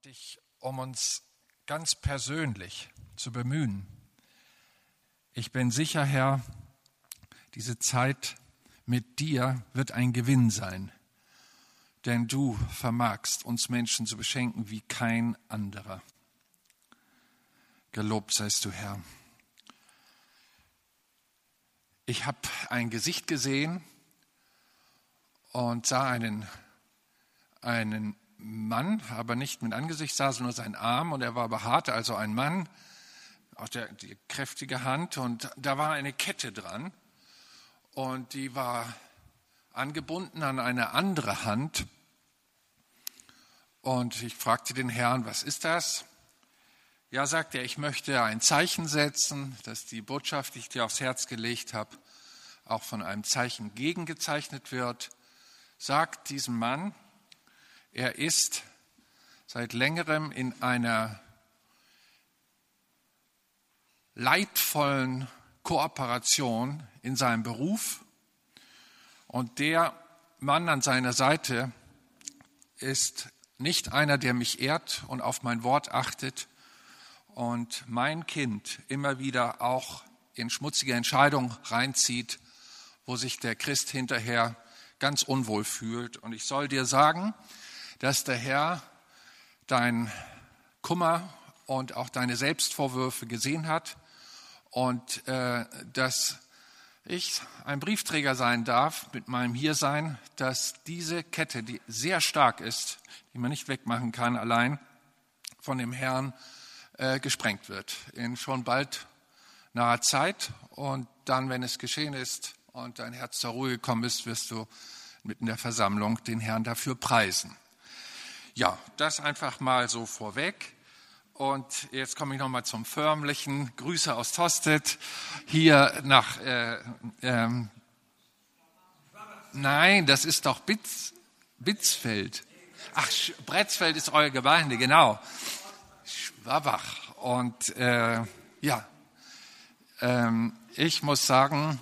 dich, um uns ganz persönlich zu bemühen. Ich bin sicher, Herr, diese Zeit mit dir wird ein Gewinn sein, denn du vermagst uns Menschen zu beschenken wie kein anderer. Gelobt seist du, Herr. Ich habe ein Gesicht gesehen und sah einen Mann, aber nicht mit Angesicht, sah nur sein Arm und er war behaart, also ein Mann, auch die kräftige Hand, und da war eine Kette dran und die war angebunden an eine andere Hand. Und ich fragte den Herrn, was ist das? Ja, sagt er, ich möchte ein Zeichen setzen, dass die Botschaft, die ich dir aufs Herz gelegt habe, auch von einem Zeichen gegengezeichnet wird. Sagt diesem Mann, er ist seit längerem in einer leidvollen Kooperation in seinem Beruf, und der Mann an seiner Seite ist nicht einer, der mich ehrt und auf mein Wort achtet und mein Kind immer wieder auch in schmutzige Entscheidungen reinzieht, wo sich der Christ hinterher ganz unwohl fühlt. Und ich soll dir sagen, dass der Herr dein Kummer und auch deine Selbstvorwürfe gesehen hat und dass ich ein Briefträger sein darf mit meinem Hiersein, dass diese Kette, die sehr stark ist, die man nicht wegmachen kann allein, von dem Herrn gesprengt wird in schon bald naher Zeit. Und dann, wenn es geschehen ist und dein Herz zur Ruhe gekommen ist, wirst du mitten in der Versammlung den Herrn dafür preisen. Ja, das einfach mal so vorweg. Und jetzt komme ich nochmal zum Förmlichen. Grüße aus Tostedt. Hier nach, nein, das ist doch Bitzfeld. Ach, Bretzfeld ist eure Gemeinde, genau. Schwabach. Und ich muss sagen,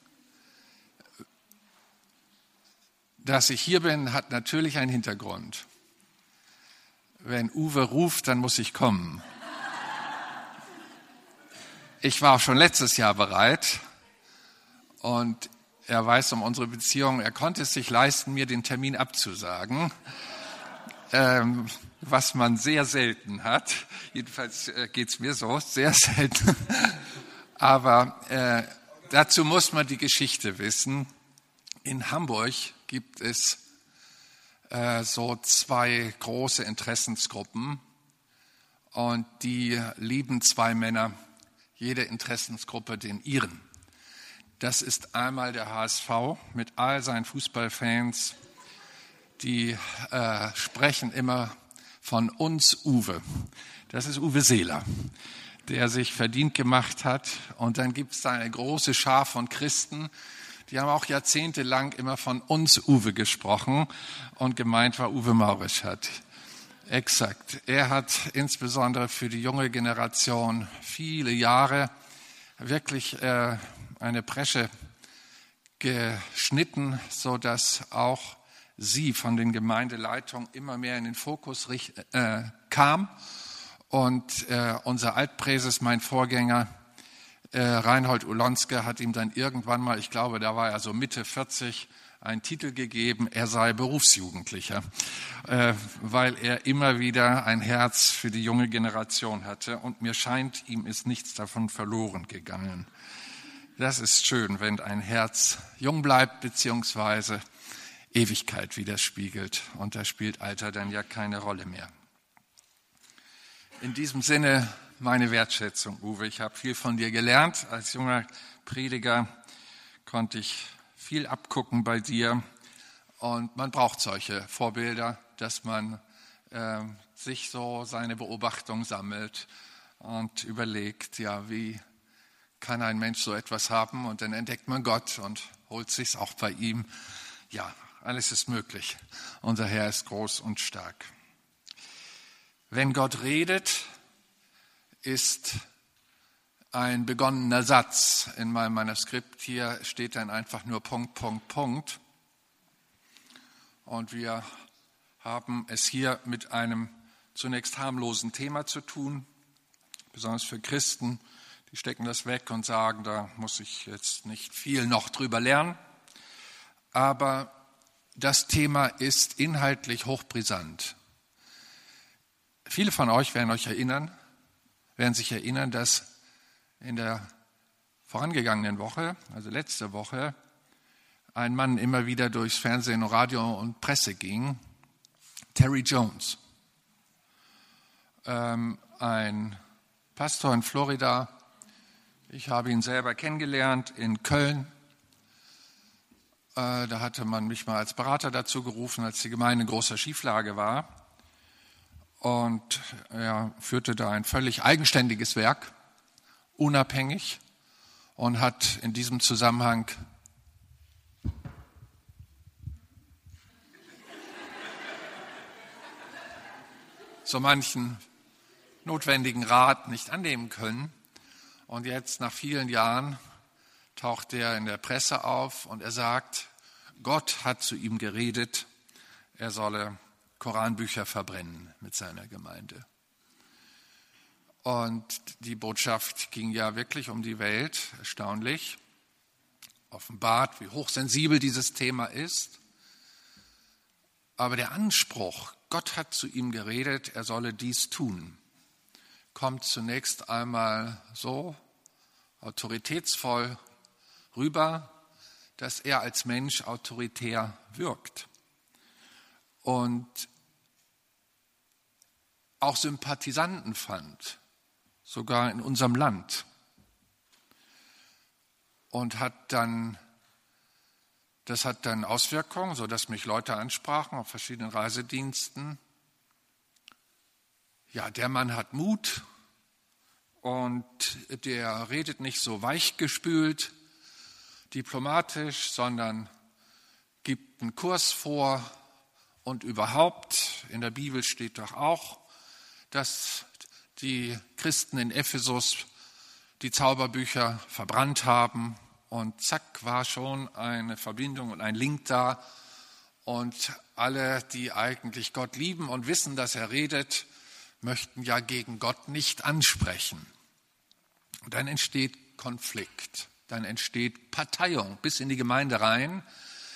dass ich hier bin, hat natürlich einen Hintergrund. Wenn Uwe ruft, dann muss ich kommen. Ich war auch schon letztes Jahr bereit und er weiß um unsere Beziehung. Er konnte es sich leisten, mir den Termin abzusagen, was man sehr selten hat. Jedenfalls geht's mir so, sehr selten. Aber dazu muss man die Geschichte wissen. In Hamburg gibt es so zwei große Interessensgruppen und die lieben zwei Männer, jede Interessensgruppe den ihren. Das ist einmal der HSV mit all seinen Fußballfans, die sprechen immer von uns Uwe. Das ist Uwe Seeler, der sich verdient gemacht hat. Und dann gibt es da eine große Schar von Christen, die haben auch jahrzehntelang immer von uns Uwe gesprochen und gemeint war Uwe Maurischat. Exakt. Er hat insbesondere für die junge Generation viele Jahre wirklich eine Bresche geschnitten, sodass auch sie von den Gemeindeleitungen immer mehr in den Fokus kam. Und unser Altpräses, mein Vorgänger, Reinhold Ulonske, hat ihm dann irgendwann mal, ich glaube, da war er so Mitte 40, einen Titel gegeben, er sei Berufsjugendlicher, weil er immer wieder ein Herz für die junge Generation hatte. Und mir scheint, ihm ist nichts davon verloren gegangen. Das ist schön, wenn ein Herz jung bleibt, beziehungsweise Ewigkeit widerspiegelt. Und da spielt Alter dann ja keine Rolle mehr. In diesem Sinne meine Wertschätzung, Uwe. Ich habe viel von dir gelernt. Als junger Prediger konnte ich viel abgucken bei dir. Und man braucht solche Vorbilder, dass man sich so seine Beobachtung sammelt und überlegt, ja, wie kann ein Mensch so etwas haben? Und dann entdeckt man Gott und holt sich's auch bei ihm. Ja, alles ist möglich. Unser Herr ist groß und stark. Wenn Gott redet, ist ein begonnener Satz. In meinem Manuskript hier steht dann einfach nur Punkt, Punkt, Punkt. Und wir haben es hier mit einem zunächst harmlosen Thema zu tun, besonders für Christen. Die stecken das weg und sagen, da muss ich jetzt nicht viel noch drüber lernen. Aber das Thema ist inhaltlich hochbrisant. Viele von euch werden sich erinnern, dass in der vorangegangenen Woche, also letzte Woche, ein Mann immer wieder durchs Fernsehen, Radio und Presse ging, Terry Jones, ein Pastor in Florida. Ich habe ihn selber kennengelernt in Köln. Da hatte man mich mal als Berater dazu gerufen, als die Gemeinde in großer Schieflage war. Und er führte da ein völlig eigenständiges Werk, unabhängig, und hat in diesem Zusammenhang so manchen notwendigen Rat nicht annehmen können. Und jetzt, nach vielen Jahren, taucht er in der Presse auf und er sagt, Gott hat zu ihm geredet, er solle Koranbücher verbrennen mit seiner Gemeinde. Und die Botschaft ging ja wirklich um die Welt, erstaunlich, offenbart, wie hochsensibel dieses Thema ist. Aber der Anspruch, Gott hat zu ihm geredet, er solle dies tun, kommt zunächst einmal so autoritätsvoll rüber, dass er als Mensch autoritär wirkt und auch Sympathisanten fand, sogar in unserem Land, und das hat dann Auswirkungen, sodass mich Leute ansprachen auf verschiedenen Reisediensten. Ja, der Mann hat Mut und der redet nicht so weichgespült, diplomatisch, sondern gibt einen Kurs vor. Und überhaupt, in der Bibel steht doch auch, dass die Christen in Ephesus die Zauberbücher verbrannt haben. Und zack, war schon eine Verbindung und ein Link da. Und alle, die eigentlich Gott lieben und wissen, dass er redet, möchten ja gegen Gott nicht ansprechen. Und dann entsteht Konflikt, dann entsteht Parteiung bis in die Gemeinde rein.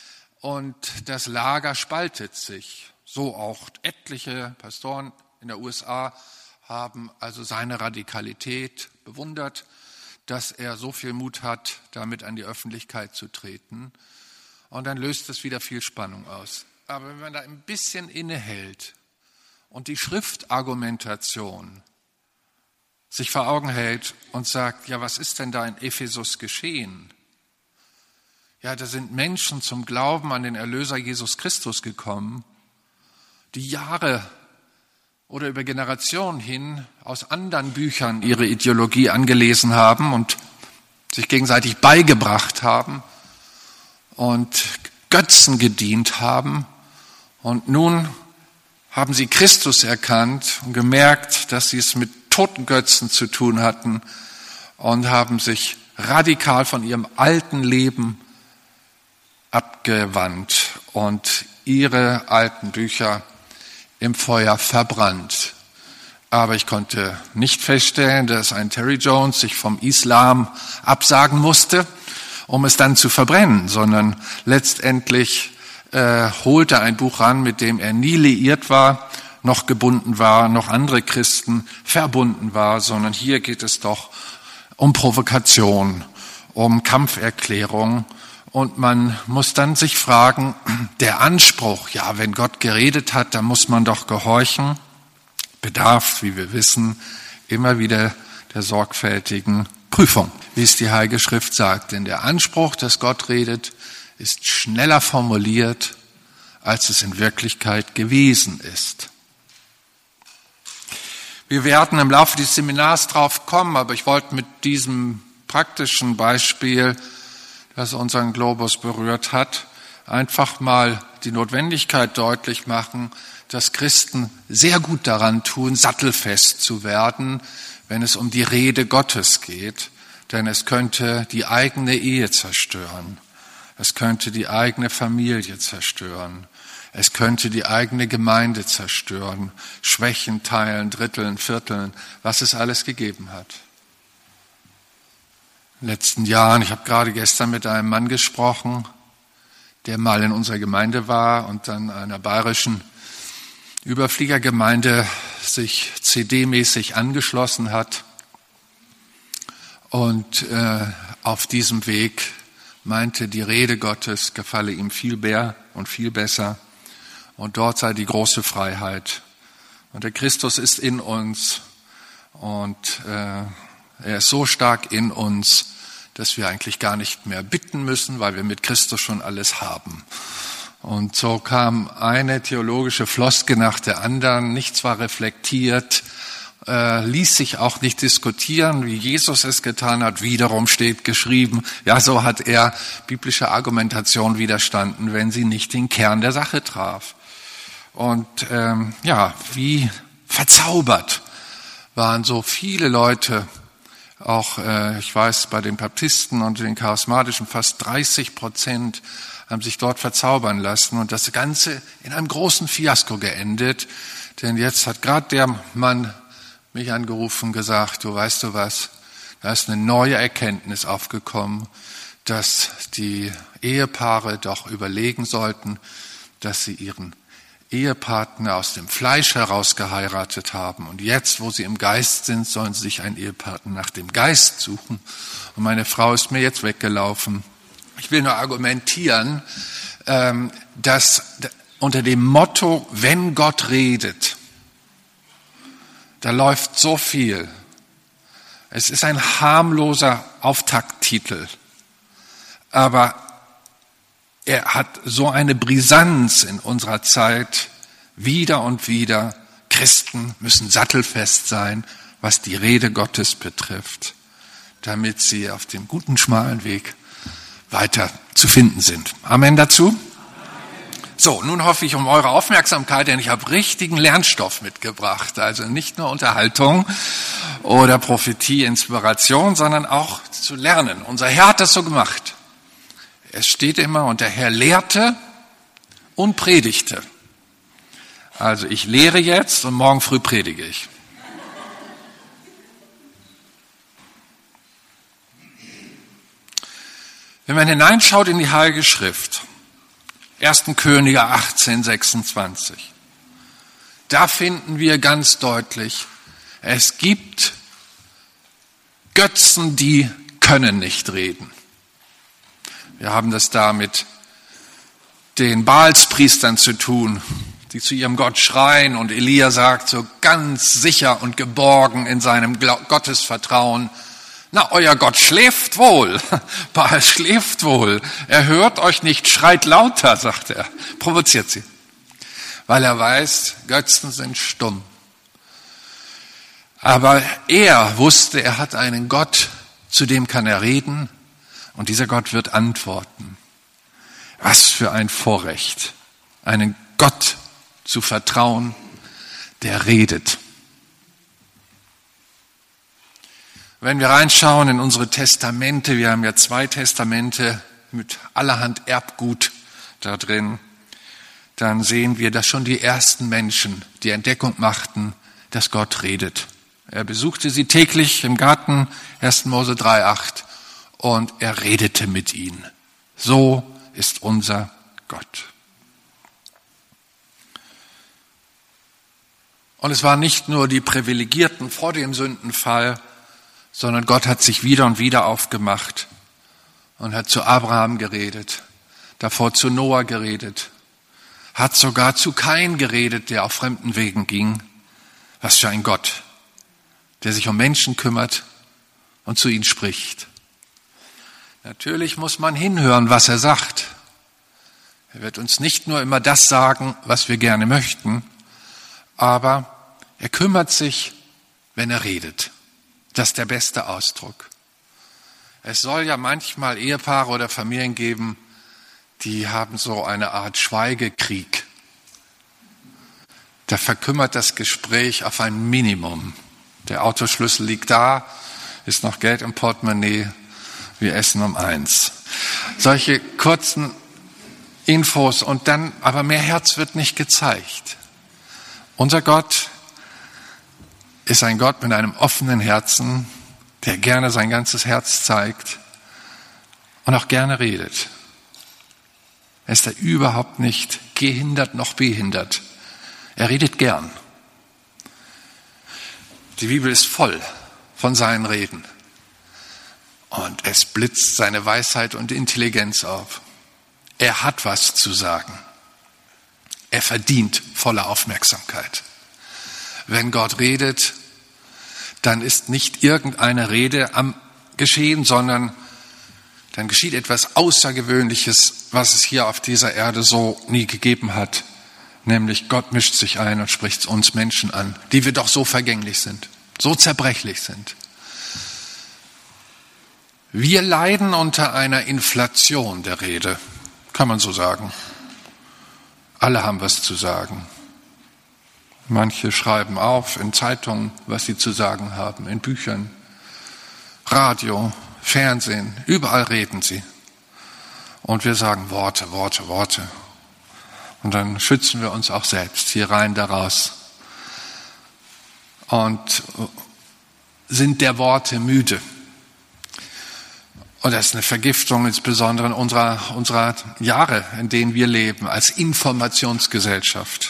Und das Lager spaltet sich. So auch etliche Pastoren in der USA haben also seine Radikalität bewundert, dass er so viel Mut hat, damit an die Öffentlichkeit zu treten. Und dann löst es wieder viel Spannung aus. Aber wenn man da ein bisschen innehält und die Schriftargumentation sich vor Augen hält und sagt, ja, was ist denn da in Ephesus geschehen? Ja, da sind Menschen zum Glauben an den Erlöser Jesus Christus gekommen, die Jahre oder über Generationen hin aus anderen Büchern ihre Ideologie angelesen haben und sich gegenseitig beigebracht haben und Götzen gedient haben. Und nun haben sie Christus erkannt und gemerkt, dass sie es mit toten Götzen zu tun hatten und haben sich radikal von ihrem alten Leben abgewandt und ihre alten Bücher im Feuer verbrannt. Aber ich konnte nicht feststellen, dass ein Terry Jones sich vom Islam absagen musste, um es dann zu verbrennen, sondern letztendlich holte ein Buch ran, mit dem er nie liiert war, noch gebunden war, noch andere Christen verbunden war, sondern hier geht es doch um Provokation, um Kampferklärung. Und man muss dann sich fragen, der Anspruch, ja, wenn Gott geredet hat, dann muss man doch gehorchen, bedarf, wie wir wissen, immer wieder der sorgfältigen Prüfung, wie es die Heilige Schrift sagt. Denn der Anspruch, dass Gott redet, ist schneller formuliert, als es in Wirklichkeit gewesen ist. Wir werden im Laufe des Seminars drauf kommen, aber ich wollte mit diesem praktischen Beispiel, das unseren Globus berührt hat, einfach mal die Notwendigkeit deutlich machen, dass Christen sehr gut daran tun, sattelfest zu werden, wenn es um die Rede Gottes geht. Denn es könnte die eigene Ehe zerstören. Es könnte die eigene Familie zerstören. Es könnte die eigene Gemeinde zerstören, schwächen, teilen, dritteln, vierteln, was es alles gegeben hat. In den letzten Jahren, ich habe gerade gestern mit einem Mann gesprochen, der mal in unserer Gemeinde war und dann einer bayerischen Überfliegergemeinde sich CD-mäßig angeschlossen hat und auf diesem Weg meinte, die Rede Gottes gefalle ihm viel mehr und viel besser und dort sei die große Freiheit. Und der Christus ist in uns und er ist so stark in uns, dass wir eigentlich gar nicht mehr bitten müssen, weil wir mit Christus schon alles haben. Und so kam eine theologische Floskel nach der anderen, nichts war reflektiert, ließ sich auch nicht diskutieren, wie Jesus es getan hat. Wiederum steht geschrieben, ja, so hat er biblische Argumentation widerstanden, wenn sie nicht den Kern der Sache traf. Und wie verzaubert waren so viele Leute, auch ich weiß, bei den Baptisten und den Charismatischen fast 30% haben sich dort verzaubern lassen und das Ganze in einem großen Fiasko geendet. Denn jetzt hat gerade der Mann mich angerufen und gesagt, du weißt du was, da ist eine neue Erkenntnis aufgekommen, dass die Ehepaare doch überlegen sollten, dass sie ihren Ehepartner aus dem Fleisch heraus geheiratet haben. Und jetzt, wo sie im Geist sind, sollen sie sich einen Ehepartner nach dem Geist suchen. Und meine Frau ist mir jetzt weggelaufen. Ich will nur argumentieren, dass unter dem Motto, wenn Gott redet, da läuft so viel. Es ist ein harmloser Auftakttitel, aber er hat so eine Brisanz in unserer Zeit, wieder und wieder. Christen müssen sattelfest sein, was die Rede Gottes betrifft, damit sie auf dem guten, schmalen Weg weiter zu finden sind. Amen dazu. So, nun hoffe ich um eure Aufmerksamkeit, denn ich habe richtigen Lernstoff mitgebracht. Also nicht nur Unterhaltung oder Prophetie, Inspiration, sondern auch zu lernen. Unser Herr hat das so gemacht. Es steht immer, und der Herr lehrte und predigte. Also ich lehre jetzt und morgen früh predige ich. Wenn man hineinschaut in die Heilige Schrift, 1. Könige 18,26, da finden wir ganz deutlich, es gibt Götzen, die können nicht reden. Wir haben das da mit den Baalspriestern zu tun, die zu ihrem Gott schreien und Elia sagt so ganz sicher und geborgen in seinem Gottesvertrauen, na, euer Gott schläft wohl, Baal schläft wohl, er hört euch nicht, schreit lauter, sagt er, provoziert sie, weil er weiß, Götzen sind stumm. Aber er wusste, er hat einen Gott, zu dem kann er reden und dieser Gott wird antworten. Was für ein Vorrecht, einen Gott zu vertrauen, der redet. Wenn wir reinschauen in unsere Testamente, wir haben ja 2 Testamente mit allerhand Erbgut da drin, dann sehen wir, dass schon die ersten Menschen die Entdeckung machten, dass Gott redet. Er besuchte sie täglich im Garten, 1. Mose 3,8, und er redete mit ihnen. So ist unser Gott. Und es waren nicht nur die Privilegierten vor dem Sündenfall, sondern Gott hat sich wieder und wieder aufgemacht und hat zu Abraham geredet, davor zu Noah geredet, hat sogar zu Kain geredet, der auf fremden Wegen ging. Was für ein Gott, der sich um Menschen kümmert und zu ihnen spricht. Natürlich muss man hinhören, was er sagt. Er wird uns nicht nur immer das sagen, was wir gerne möchten, aber er kümmert sich, wenn er redet. Das ist der beste Ausdruck. Es soll ja manchmal Ehepaare oder Familien geben, die haben so eine Art Schweigekrieg. Da verkümmert das Gespräch auf ein Minimum. Der Autoschlüssel liegt da, ist noch Geld im Portemonnaie, wir essen um 1. Solche kurzen Infos und dann, aber mehr Herz wird nicht gezeigt. Unser Gott ist ein Gott mit einem offenen Herzen, der gerne sein ganzes Herz zeigt und auch gerne redet. Er ist da überhaupt nicht gehindert noch behindert. Er redet gern. Die Bibel ist voll von seinen Reden. Und es blitzt seine Weisheit und Intelligenz auf. Er hat was zu sagen. Er verdient volle Aufmerksamkeit. Wenn Gott redet, dann ist nicht irgendeine Rede am Geschehen, sondern dann geschieht etwas Außergewöhnliches, was es hier auf dieser Erde so nie gegeben hat. Nämlich Gott mischt sich ein und spricht uns Menschen an, die wir doch so vergänglich sind, so zerbrechlich sind. Wir leiden unter einer Inflation der Rede, kann man so sagen. Alle haben was zu sagen. Manche schreiben auf in Zeitungen, was sie zu sagen haben, in Büchern, Radio, Fernsehen, überall reden sie. Und wir sagen Worte, Worte, Worte. Und dann schützen wir uns auch selbst, hier rein, da raus. Und sind der Worte müde. Und das ist eine Vergiftung, insbesondere in unserer Jahre, in denen wir leben, als Informationsgesellschaft.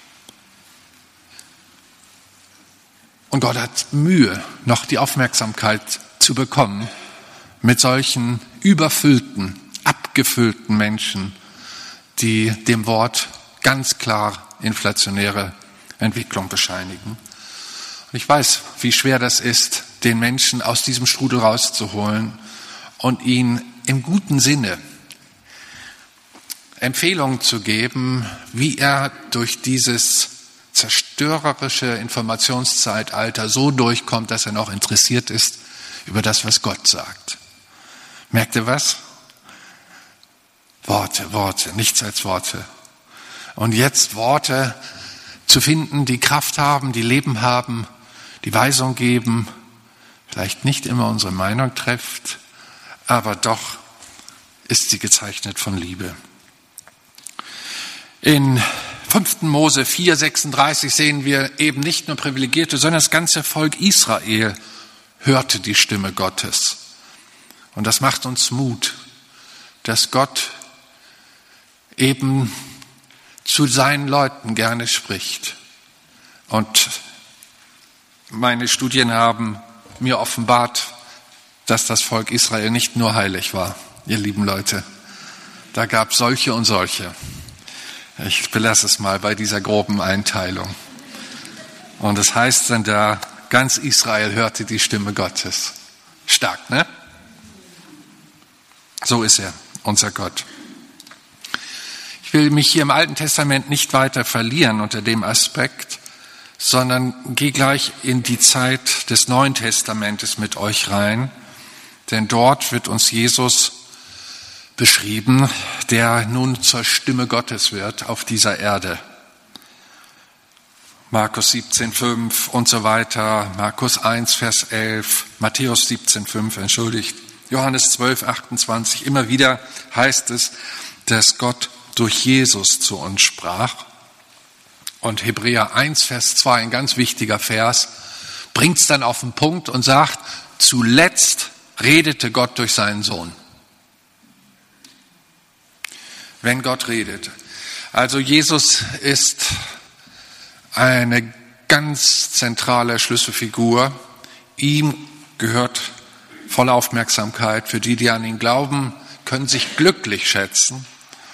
Und Gott hat Mühe, noch die Aufmerksamkeit zu bekommen mit solchen überfüllten, abgefüllten Menschen, die dem Wort ganz klar inflationäre Entwicklung bescheinigen. Und ich weiß, wie schwer das ist, den Menschen aus diesem Strudel rauszuholen und ihnen im guten Sinne Empfehlungen zu geben, wie er durch dieses zerstörerische Informationszeitalter so durchkommt, dass er noch interessiert ist über das, was Gott sagt. Merkt ihr was? Worte, Worte, nichts als Worte. Und jetzt Worte zu finden, die Kraft haben, die Leben haben, die Weisung geben, vielleicht nicht immer unsere Meinung trifft, aber doch ist sie gezeichnet von Liebe. In 5. Mose 4,36 sehen wir eben nicht nur Privilegierte, sondern das ganze Volk Israel hörte die Stimme Gottes. Und das macht uns Mut, dass Gott eben zu seinen Leuten gerne spricht. Und meine Studien haben mir offenbart, dass das Volk Israel nicht nur heilig war, ihr lieben Leute. Da gab es solche und solche. Ich belasse es mal bei dieser groben Einteilung. Und es heißt dann da, ganz Israel hörte die Stimme Gottes. Stark, ne? So ist er, unser Gott. Ich will mich hier im Alten Testament nicht weiter verlieren unter dem Aspekt, sondern gehe gleich in die Zeit des Neuen Testamentes mit euch rein. Denn dort wird uns Jesus beschrieben, der nun zur Stimme Gottes wird auf dieser Erde. Markus 17,5 und so weiter, Markus 1, Vers 11, Matthäus 17,5, Johannes 12, 28. Immer wieder heißt es, dass Gott durch Jesus zu uns sprach. Und Hebräer 1, Vers 2, ein ganz wichtiger Vers, bringt es dann auf den Punkt und sagt, zuletzt redete Gott durch seinen Sohn. Wenn Gott redet. Also Jesus ist eine ganz zentrale Schlüsselfigur. Ihm gehört volle Aufmerksamkeit. Für die, die an ihn glauben, können sich glücklich schätzen.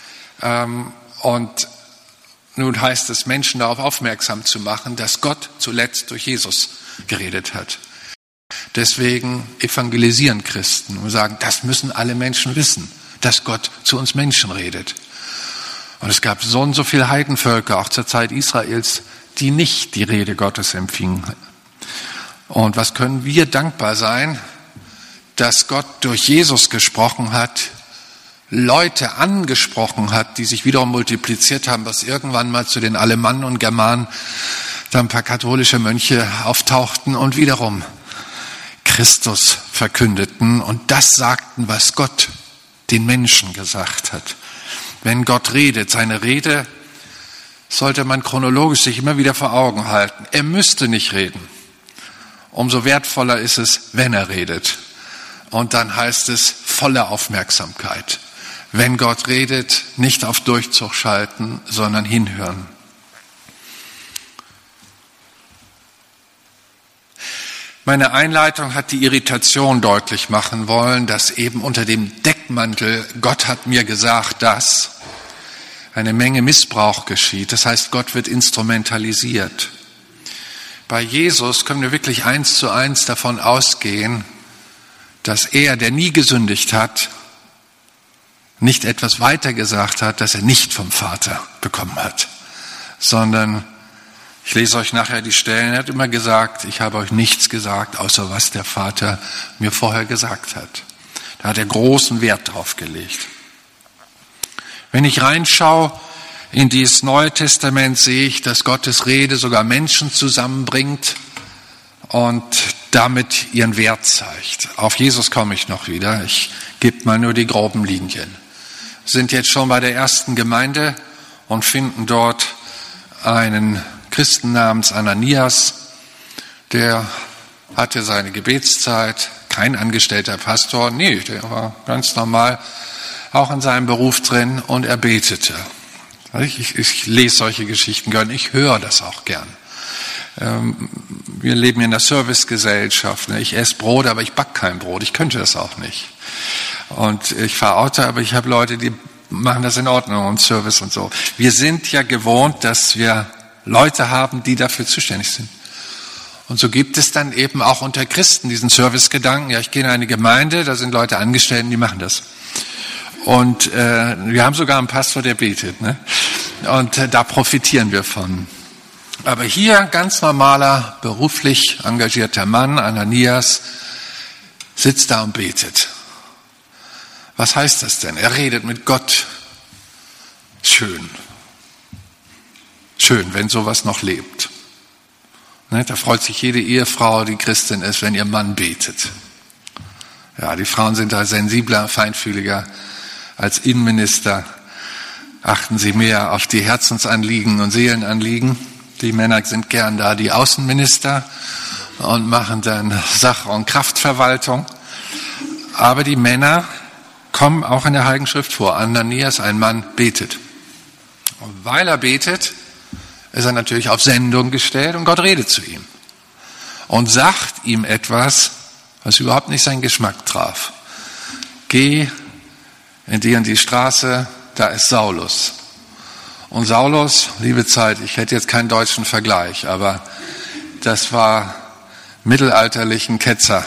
Und nun heißt es, Menschen darauf aufmerksam zu machen, dass Gott zuletzt durch Jesus geredet hat. Deswegen evangelisieren Christen und sagen, das müssen alle Menschen wissen, dass Gott zu uns Menschen redet. Und es gab so und so viele Heidenvölker, auch zur Zeit Israels, die nicht die Rede Gottes empfingen. Und was können wir dankbar sein, dass Gott durch Jesus gesprochen hat, Leute angesprochen hat, die sich wiederum multipliziert haben, was irgendwann mal zu den Alemannen und Germanen, da ein paar katholische Mönche auftauchten und wiederum Christus verkündeten und das sagten, was Gott den Menschen gesagt hat. Wenn Gott redet, seine Rede sollte man chronologisch sich immer wieder vor Augen halten. Er müsste nicht reden. Umso wertvoller ist es, wenn er redet. Und dann heißt es volle Aufmerksamkeit. Wenn Gott redet, nicht auf Durchzug schalten, sondern hinhören. Meine Einleitung hat die Irritation deutlich machen wollen, dass eben unter dem Deckmantel Gott hat mir gesagt, dass eine Menge Missbrauch geschieht. Das heißt, Gott wird instrumentalisiert. Bei Jesus können wir wirklich 1:1 davon ausgehen, dass er, der nie gesündigt hat, nicht etwas weitergesagt hat, das er nicht vom Vater bekommen hat, sondern ich lese euch nachher die Stellen. Er hat immer gesagt, ich habe euch nichts gesagt, außer was der Vater mir vorher gesagt hat. Da hat er großen Wert drauf gelegt. Wenn ich reinschaue in dieses Neue Testament, sehe ich, dass Gottes Rede sogar Menschen zusammenbringt und damit ihren Wert zeigt. Auf Jesus komme ich noch wieder. Ich gebe mal nur die groben Linien. Wir sind jetzt schon bei der ersten Gemeinde und finden dort einen Christen namens Ananias, der hatte seine Gebetszeit, kein angestellter Pastor, nee, der war ganz normal auch in seinem Beruf drin und er betete. Ich lese solche Geschichten gern, ich höre das auch gern. Wir leben in einer Servicegesellschaft, ich esse Brot, aber ich backe kein Brot, ich könnte das auch nicht. Und ich fahre Auto, aber ich habe Leute, die machen das in Ordnung und Service und so. Wir sind ja gewohnt, dass wir Leute haben, die dafür zuständig sind. Und so gibt es dann eben auch unter Christen diesen Servicegedanken. Ja, ich gehe in eine Gemeinde, da sind Leute angestellt und die machen das. Und wir haben sogar einen Pastor, der betet. Ne? Und da profitieren wir von. Aber hier ganz normaler, beruflich engagierter Mann, Ananias, sitzt da und betet. Was heißt das denn? Er redet mit Gott. Schön. Schön, wenn sowas noch lebt. Ne, da freut sich jede Ehefrau, die Christin ist, wenn ihr Mann betet. Ja, die Frauen sind da sensibler, feinfühliger als Innenminister. Achten sie mehr auf die Herzensanliegen und Seelenanliegen. Die Männer sind gern da die Außenminister und machen dann Sach- und Kraftverwaltung. Aber die Männer kommen auch in der Heiligen Schrift vor. Ananias, ein Mann, betet. Und weil er betet, ist er natürlich auf Sendung gestellt und Gott redet zu ihm. Und sagt ihm etwas, was überhaupt nicht seinen Geschmack traf. Geh in die und die Straße, da ist Saulus. Und Saulus, liebe Zeit, ich hätte jetzt keinen deutschen Vergleich, aber das war mittelalterlichen Hetzer.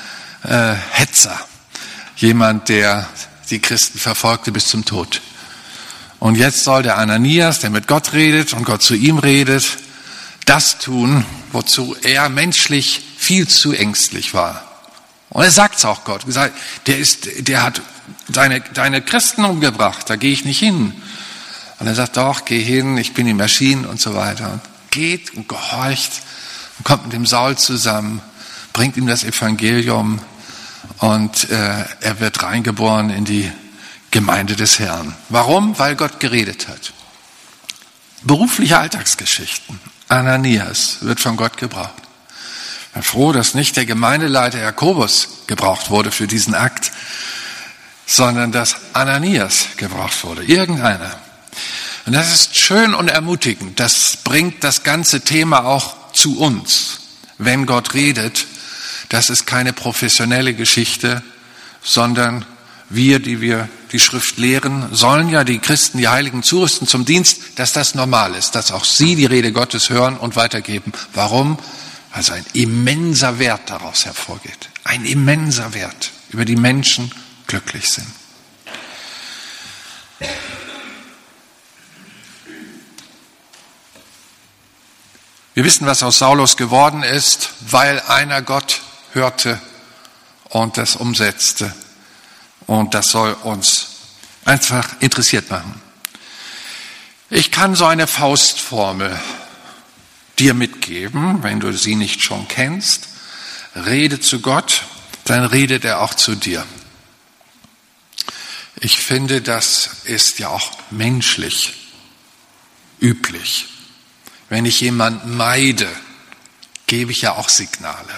Jemand, der die Christen verfolgte bis zum Tod. Und jetzt soll der Ananias, der mit Gott redet und Gott zu ihm redet, das tun, wozu er menschlich viel zu ängstlich war. Und er sagt es auch Gott. Der hat deine Christen umgebracht, da gehe ich nicht hin. Und er sagt, doch, geh hin, ich bin ihm erschienen und so weiter. Und geht und gehorcht und kommt mit dem Saul zusammen, bringt ihm das Evangelium und er wird reingeboren in die Gemeinde des Herrn. Warum? Weil Gott geredet hat. Berufliche Alltagsgeschichten. Ananias wird von Gott gebraucht. Ich bin froh, dass nicht der Gemeindeleiter Jakobus gebraucht wurde für diesen Akt, sondern dass Ananias gebraucht wurde. Irgendeiner. Und das ist schön und ermutigend. Das bringt das ganze Thema auch zu uns. Wenn Gott redet, das ist keine professionelle Geschichte, sondern wir, die wir die Schrift lehren, sollen ja die Christen, die Heiligen zurüsten zum Dienst, dass das normal ist, dass auch sie die Rede Gottes hören und weitergeben. Warum? Weil so ein immenser Wert daraus hervorgeht. Ein immenser Wert, über die Menschen glücklich sind. Wir wissen, was aus Saulus geworden ist, weil einer Gott hörte und das umsetzte. Und das soll uns einfach interessiert machen. Ich kann so eine Faustformel dir mitgeben, wenn du sie nicht schon kennst. Rede zu Gott, dann redet er auch zu dir. Ich finde, das ist ja auch menschlich üblich. Wenn ich jemanden meide, gebe ich ja auch Signale.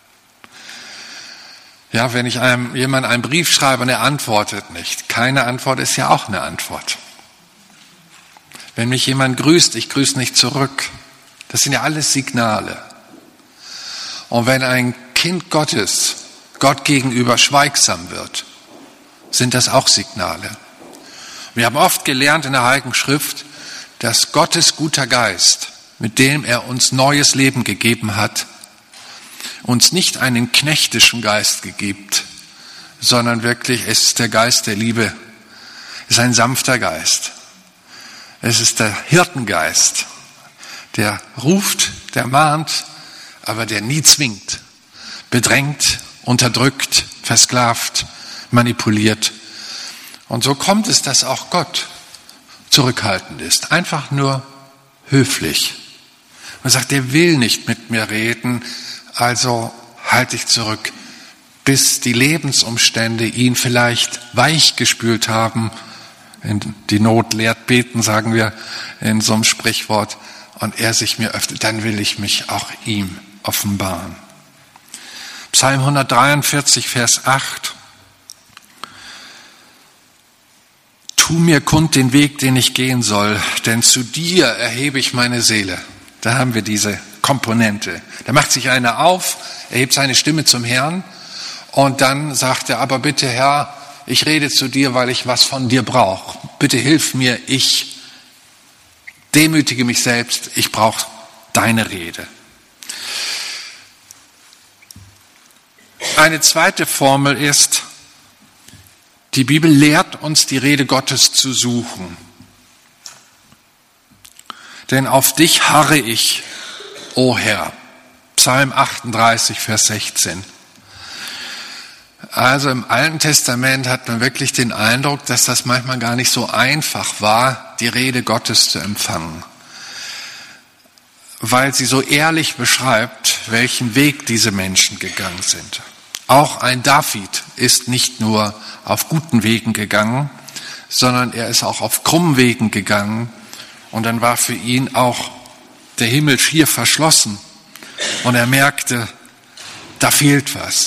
Ja, wenn ich jemandem einen Brief schreibe und er antwortet nicht, keine Antwort ist ja auch eine Antwort. Wenn mich jemand grüßt, ich grüße nicht zurück. Das sind ja alles Signale. Und wenn ein Kind Gottes Gott gegenüber schweigsam wird, sind das auch Signale. Wir haben oft gelernt in der Heiligen Schrift, dass Gottes guter Geist, mit dem er uns neues Leben gegeben hat, uns nicht einen knechtischen Geist gibt, sondern wirklich, es ist der Geist der Liebe. Es ist ein sanfter Geist. Es ist der Hirtengeist, der ruft, der mahnt, aber der nie zwingt, bedrängt, unterdrückt, versklavt, manipuliert. Und so kommt es, dass auch Gott zurückhaltend ist, einfach nur höflich. Man sagt, der will nicht mit mir reden, also halte ich zurück, bis die Lebensumstände ihn vielleicht weichgespült haben. Die Not lehrt beten, sagen wir in so einem Sprichwort. Und er sich mir öffnet, dann will ich mich auch ihm offenbaren. Psalm 143, Vers 8. Tu mir kund den Weg, den ich gehen soll, denn zu dir erhebe ich meine Seele. Da haben wir diese Komponente. Da macht sich einer auf, erhebt seine Stimme zum Herrn und dann sagt er, aber bitte Herr, ich rede zu dir, weil ich was von dir brauche. Bitte hilf mir, ich demütige mich selbst, ich brauche deine Rede. Eine zweite Formel ist, die Bibel lehrt uns, die Rede Gottes zu suchen. Denn auf dich harre ich, o Herr. Psalm 38, Vers 16. Also im Alten Testament hat man wirklich den Eindruck, dass das manchmal gar nicht so einfach war, die Rede Gottes zu empfangen. Weil sie so ehrlich beschreibt, welchen Weg diese Menschen gegangen sind. Auch ein David ist nicht nur auf guten Wegen gegangen, sondern er ist auch auf krummen Wegen gegangen. Und dann war für ihn auch der Himmel schier verschlossen. Und er merkte, da fehlt was.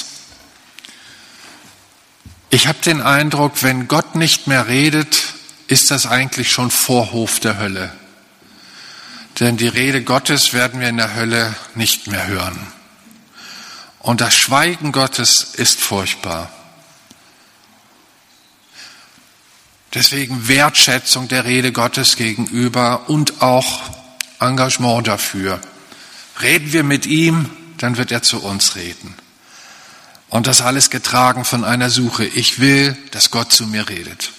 Ich habe den Eindruck, wenn Gott nicht mehr redet, ist das eigentlich schon Vorhof der Hölle. Denn die Rede Gottes werden wir in der Hölle nicht mehr hören. Und das Schweigen Gottes ist furchtbar. Deswegen Wertschätzung der Rede Gottes gegenüber und auch Engagement dafür. Reden wir mit ihm, dann wird er zu uns reden. Und das alles getragen von einer Suche. Ich will, dass Gott zu mir redet.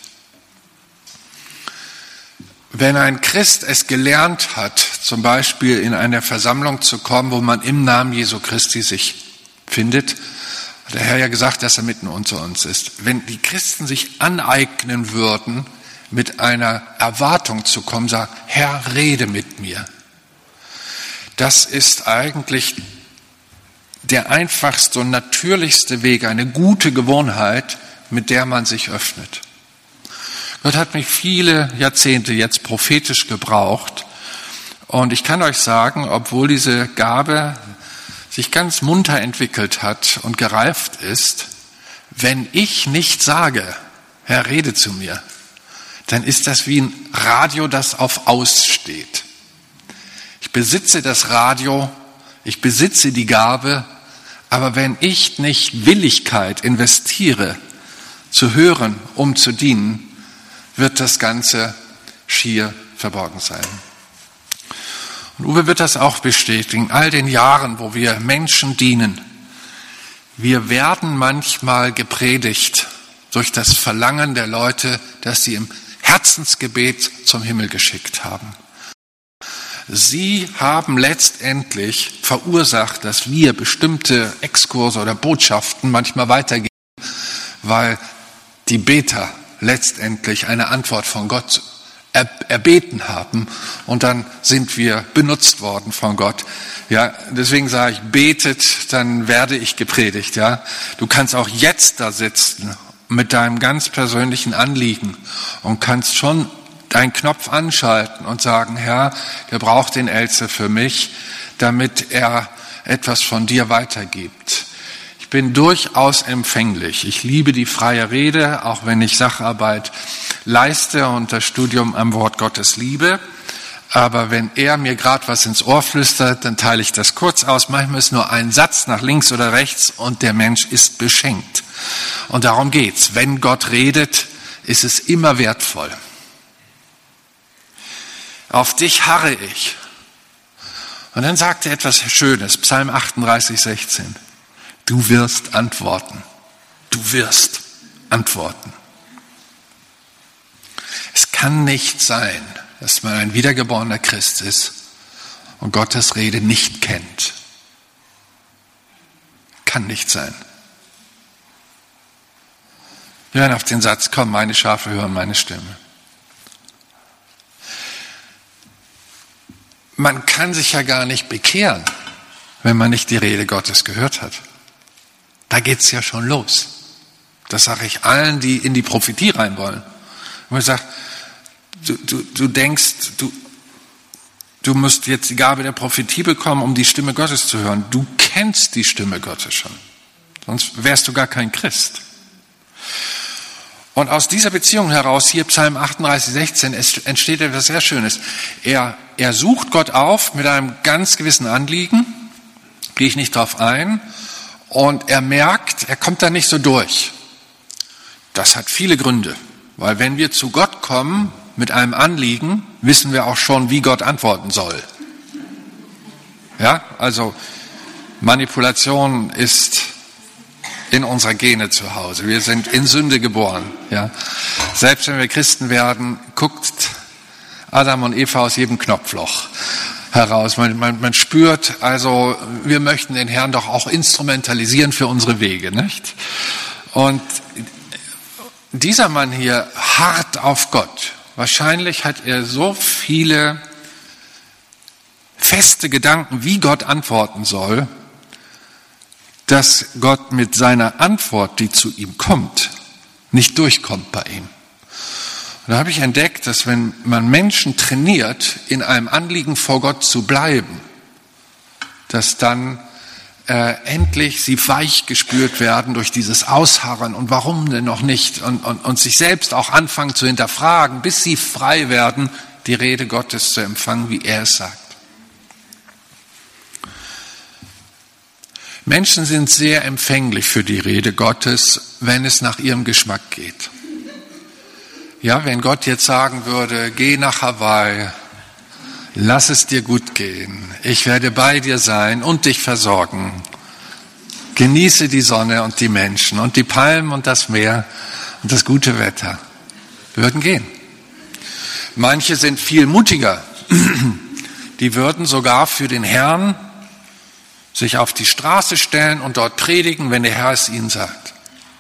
Wenn ein Christ es gelernt hat, zum Beispiel in eine Versammlung zu kommen, wo man im Namen Jesu Christi sich findet, hat der Herr ja gesagt, dass er mitten unter uns ist. Wenn die Christen sich aneignen würden, mit einer Erwartung zu kommen, sagen, Herr, rede mit mir. Das ist eigentlich der einfachste und natürlichste Weg, eine gute Gewohnheit, mit der man sich öffnet. Gott hat mich viele Jahrzehnte jetzt prophetisch gebraucht und ich kann euch sagen, obwohl diese Gabe sich ganz munter entwickelt hat und gereift ist, wenn ich nicht sage, Herr, rede zu mir, dann ist das wie ein Radio, das auf Aus steht. Ich besitze das Radio, ich besitze die Gabe, aber wenn ich nicht Willigkeit investiere, zu hören, um zu dienen, wird das Ganze schier verborgen sein. Und Uwe wird das auch bestätigen. In all den Jahren, wo wir Menschen dienen, wir werden manchmal gepredigt durch das Verlangen der Leute, dass sie im Herzensgebet zum Himmel geschickt haben. Sie haben letztendlich verursacht, dass wir bestimmte Exkurse oder Botschaften manchmal weitergeben, weil die Beter letztendlich eine Antwort von Gott erbeten haben und dann sind wir benutzt worden von Gott. Ja, deswegen sage ich, betet, dann werde ich gepredigt. Ja, du kannst auch jetzt da sitzen mit deinem ganz persönlichen Anliegen und kannst schon deinen Knopf anschalten und sagen, Herr, der braucht den Elze für mich, damit er etwas von dir weitergibt. Ich bin durchaus empfänglich. Ich liebe die freie Rede, auch wenn ich Sacharbeit leiste und das Studium am Wort Gottes liebe. Aber wenn er mir gerade was ins Ohr flüstert, dann teile ich das kurz aus. Manchmal ist nur ein Satz nach links oder rechts und der Mensch ist beschenkt. Und darum geht's. Wenn Gott redet, ist es immer wertvoll. Auf dich harre ich. Und dann sagt er etwas Schönes, Psalm 38, 16. Du wirst antworten. Du wirst antworten. Es kann nicht sein, dass man ein wiedergeborener Christ ist und Gottes Rede nicht kennt. Kann nicht sein. Wir hören auf den Satz, komm, meine Schafe hören meine Stimme. Man kann sich ja gar nicht bekehren, wenn man nicht die Rede Gottes gehört hat. Da geht's ja schon los. Das sage ich allen, die in die Prophetie rein wollen. Und man sagt, du denkst, du musst jetzt die Gabe der Prophetie bekommen, um die Stimme Gottes zu hören. Du kennst die Stimme Gottes schon. Sonst wärst du gar kein Christ. Und aus dieser Beziehung heraus, hier Psalm 38, 16, entsteht etwas sehr Schönes. Er sucht Gott auf mit einem ganz gewissen Anliegen, gehe ich nicht drauf ein, und er merkt, er kommt da nicht so durch. Das hat viele Gründe, weil wenn wir zu Gott kommen mit einem Anliegen, wissen wir auch schon, wie Gott antworten soll. Ja, also Manipulation ist in unserer Gene zu Hause. Wir sind in Sünde geboren. Ja. Selbst wenn wir Christen werden, guckt Adam und Eva aus jedem Knopfloch heraus. Man spürt, also wir möchten den Herrn doch auch instrumentalisieren für unsere Wege, nicht? Und dieser Mann hier harrt auf Gott. Wahrscheinlich hat er so viele feste Gedanken, wie Gott antworten soll, dass Gott mit seiner Antwort, die zu ihm kommt, nicht durchkommt bei ihm. Und da habe ich entdeckt, dass wenn man Menschen trainiert, in einem Anliegen vor Gott zu bleiben, dass dann endlich sie weich gespürt werden durch dieses Ausharren und warum denn noch nicht und sich selbst auch anfangen zu hinterfragen, bis sie frei werden, die Rede Gottes zu empfangen, wie er es sagt. Menschen sind sehr empfänglich für die Rede Gottes, wenn es nach ihrem Geschmack geht. Ja, wenn Gott jetzt sagen würde, geh nach Hawaii, lass es dir gut gehen, ich werde bei dir sein und dich versorgen. Genieße die Sonne und die Menschen und die Palmen und das Meer und das gute Wetter. Wir würden gehen. Manche sind viel mutiger. Die würden sogar für den Herrn sich auf die Straße stellen und dort predigen, wenn der Herr es ihnen sagt.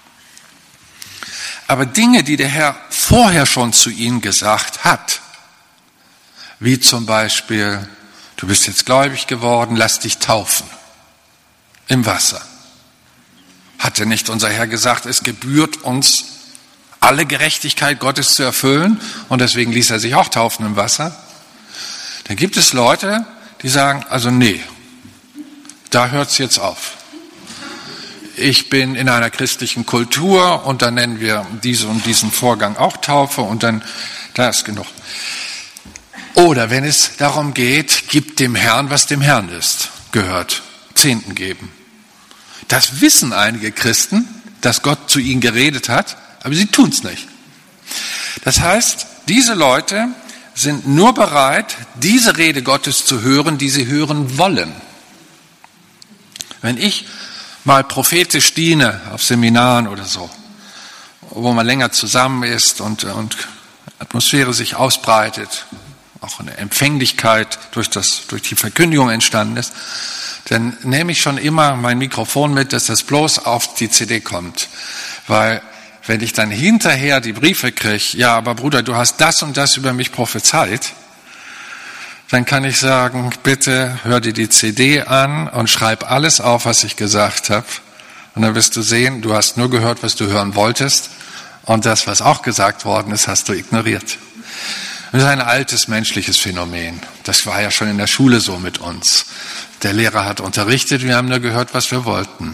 Aber Dinge, die der Herr vorher schon zu ihnen gesagt hat, wie zum Beispiel, du bist jetzt gläubig geworden, lass dich taufen im Wasser. Hatte nicht unser Herr gesagt, es gebührt uns, alle Gerechtigkeit Gottes zu erfüllen, und deswegen ließ er sich auch taufen im Wasser? Dann gibt es Leute, die sagen, also nee, da hört's jetzt auf. Ich bin in einer christlichen Kultur und dann nennen wir diese und diesen Vorgang auch Taufe und dann, da ist genug. Oder wenn es darum geht, gib dem Herrn, was dem Herrn ist, gehört, Zehnten geben. Das wissen einige Christen, dass Gott zu ihnen geredet hat, aber sie tun's nicht. Das heißt, diese Leute sind nur bereit, diese Rede Gottes zu hören, die sie hören wollen. Wenn ich mal prophetisch diene auf Seminaren oder so, wo man länger zusammen ist und Atmosphäre sich ausbreitet, auch eine Empfänglichkeit durch die Verkündigung entstanden ist, dann nehme ich schon immer mein Mikrofon mit, dass das bloß auf die CD kommt. Weil wenn ich dann hinterher die Briefe kriege, ja, aber Bruder, du hast das und das über mich prophezeit, dann kann ich sagen, bitte hör dir die CD an und schreib alles auf, was ich gesagt habe. Und dann wirst du sehen, du hast nur gehört, was du hören wolltest. Und das, was auch gesagt worden ist, hast du ignoriert. Das ist ein altes menschliches Phänomen. Das war ja schon in der Schule so mit uns. Der Lehrer hat unterrichtet, wir haben nur gehört, was wir wollten.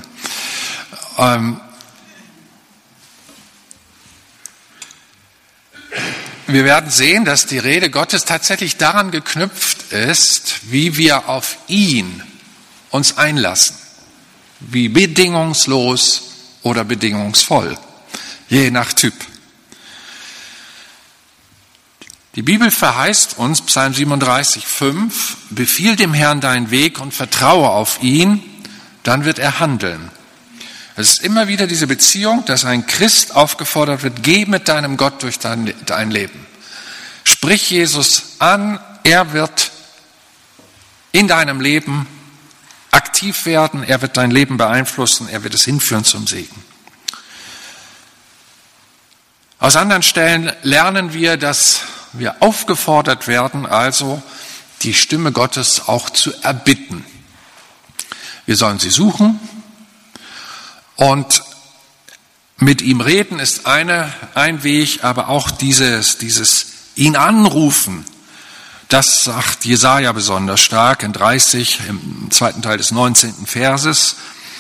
Wir werden sehen, dass die Rede Gottes tatsächlich daran geknüpft ist, wie wir auf ihn uns einlassen. Wie bedingungslos oder bedingungsvoll. Je nach Typ. Die Bibel verheißt uns, Psalm 37,5, befiehl dem Herrn deinen Weg und vertraue auf ihn, dann wird er handeln. Es ist immer wieder diese Beziehung, dass ein Christ aufgefordert wird, geh mit deinem Gott durch dein Leben. Sprich Jesus an, er wird in deinem Leben aktiv werden, er wird dein Leben beeinflussen, er wird es hinführen zum Segen. Aus anderen Stellen lernen wir, dass wir aufgefordert werden, also die Stimme Gottes auch zu erbitten. Wir sollen sie suchen und mit ihm reden ist ein Weg, aber auch dieses ihn anrufen. Das sagt Jesaja besonders stark in 30, im zweiten Teil des 19. Verses.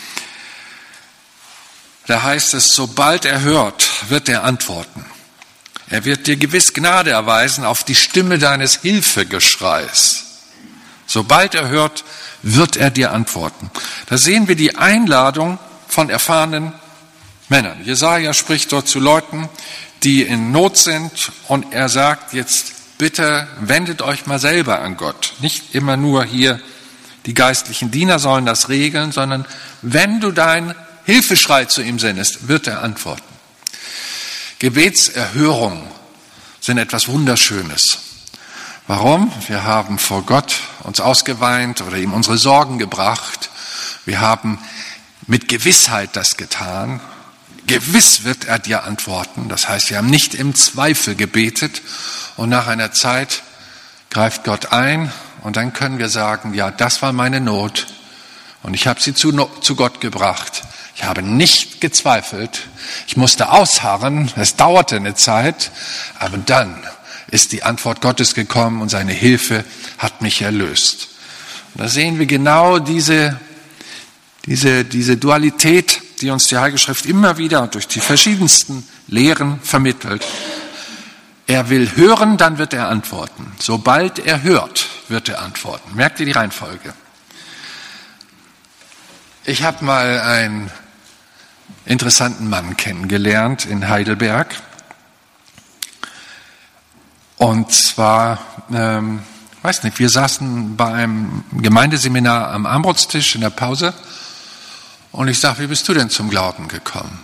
Da heißt es, sobald er hört, wird er antworten. Er wird dir gewiss Gnade erweisen auf die Stimme deines Hilfegeschreis. Sobald er hört, wird er dir antworten. Da sehen wir die Einladung von erfahrenen Männern. Jesaja spricht dort zu Leuten, die in Not sind, und er sagt jetzt, bitte wendet euch mal selber an Gott. Nicht immer nur hier die geistlichen Diener sollen das regeln, sondern wenn du deinen Hilfeschrei zu ihm sendest, wird er antworten. Gebetserhörungen sind etwas Wunderschönes. Warum? Wir haben vor Gott uns ausgeweint oder ihm unsere Sorgen gebracht. Wir haben mit Gewissheit das getan. Gewiss wird er dir antworten. Das heißt, wir haben nicht im Zweifel gebetet. Und nach einer Zeit greift Gott ein und dann können wir sagen, ja, das war meine Not und ich habe sie zu Gott gebracht. Ich habe nicht gezweifelt. Ich musste ausharren. Es dauerte eine Zeit, aber dann ist die Antwort Gottes gekommen und seine Hilfe hat mich erlöst. Und da sehen wir genau diese Dualität, die uns die Heilige Schrift immer wieder durch die verschiedensten Lehren vermittelt. Er will hören, dann wird er antworten. Sobald er hört, wird er antworten. Merkt ihr die Reihenfolge? Ich habe mal einen interessanten Mann kennengelernt in Heidelberg. Und zwar, weiß nicht, wir saßen bei einem Gemeindeseminar am Armbrotstisch in der Pause. Und ich sage, wie bist du denn zum Glauben gekommen?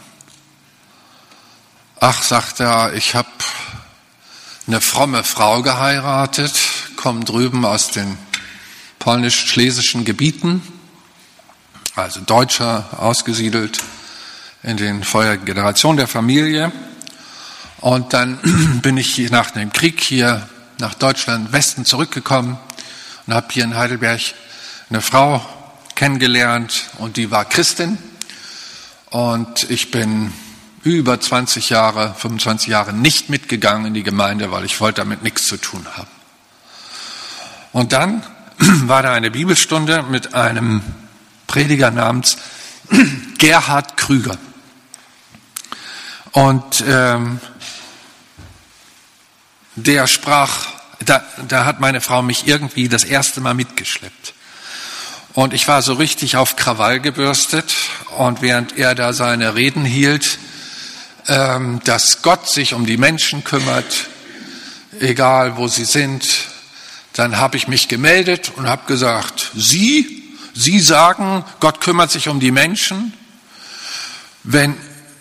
Ach, sagt er, ich habe eine fromme Frau geheiratet, komme drüben aus den polnisch-schlesischen Gebieten, also Deutscher, ausgesiedelt in den vorherigen Generationen der Familie. Und dann bin ich nach dem Krieg hier nach Deutschland Westen zurückgekommen und habe hier in Heidelberg eine Frau kennengelernt und die war Christin. Und ich bin über 25 Jahre nicht mitgegangen in die Gemeinde, weil ich wollte damit nichts zu tun haben. Und dann war da eine Bibelstunde mit einem Prediger namens Gerhard Krüger. Und der sprach, da hat meine Frau mich irgendwie das erste Mal mitgeschleppt. Und ich war so richtig auf Krawall gebürstet. Und während er da seine Reden hielt, dass Gott sich um die Menschen kümmert, egal wo sie sind, dann habe ich mich gemeldet und habe gesagt, Sie sagen, Gott kümmert sich um die Menschen, wenn